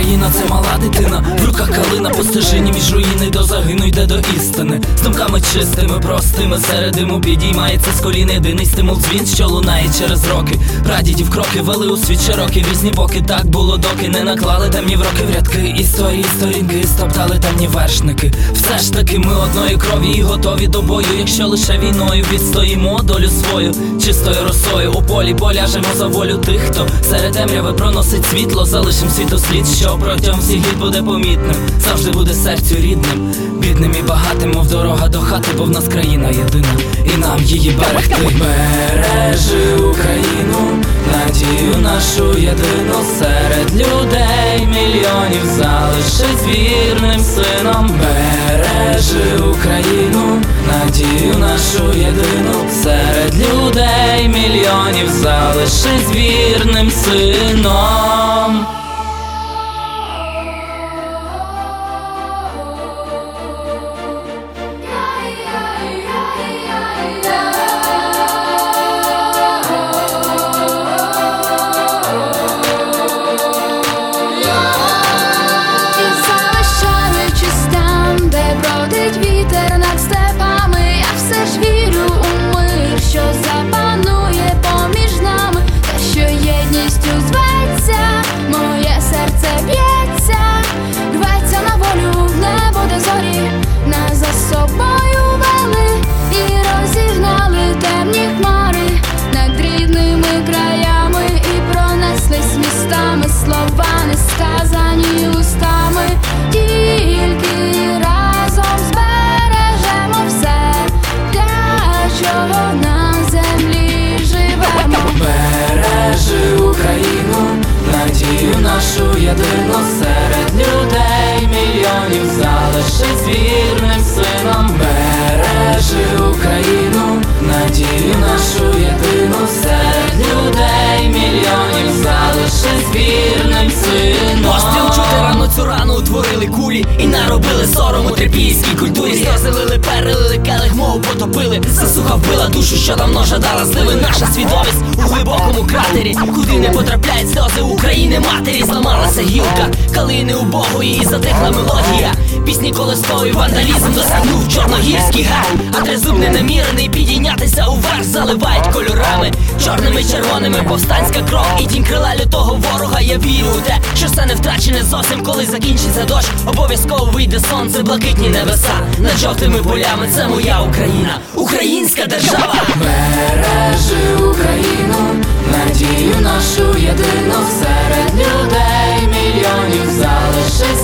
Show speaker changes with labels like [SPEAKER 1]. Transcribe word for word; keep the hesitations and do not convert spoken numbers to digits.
[SPEAKER 1] Україна це мала дитина, в руках калина, по стежині між руїни до загину йде до істини. З думками чистими, простими, серед диму підіймається з колін єдиний стимул, дзвін, що лунає через роки. Прадідів кроки вели у світ широкий, в різні боки. Так було, доки не наклали темні в роки в рядки історії, сторінки, стоптали темні вершники. Все ж таки ми одної крові і готові до бою, якщо лише війною відстоїмо долю свою. Чистою росою у полі поляжемо за волю тих, хто серед темряви проносить світло. Залишим світослід, що протягом всіх літ буде помітним, завжди буде серцю рідним, бідним і багатим, мов дорога до хати, бо в нас країна єдина, і нам її берегти. Бережи Україну, надію нашу єдину, серед людей мільйонів залишись вірним сином. Бережи Україну, надію нашу єдину, серед людей мільйонів залишись вірним сином.
[SPEAKER 2] Слова не сказані устами, тільки разом збережемо все, для чого на землі живемо.
[SPEAKER 1] Бережи Україну, надію нашу єдину, серед людей мільйонів залишись вірним сином. Бережи Україну, надію нашу єдину, серед людей мільйонів залишись вірним сином. Постріл чути рано, цю рану утворили кулі і наробили сорому трипільській культурі. Сльози лили, перелили, келих мову потопили. Засуха вбила душу, що давно жадала зливи. Наша свідомість у глибокому кратері, куди не потрапляють сльози України матері. Зламалася гілка калини убогої і затихла мелодія. Пісні колисковий вандалізм досягнув чорногірський гар. А тризуб ненамірений підійнятися уверх заливають кольорами чорними, червоними, повстанська кров і тінь крила лютого ворога. Я вірю у те, що все не втрачене зовсім, коли закінчиться дощ. Обов'язково вийде сонце, блакитні небеса над жовтими полями. Це моя Україна, українська держава. Бережи Україну, надію нашу єдину, серед людей мільйонів залишись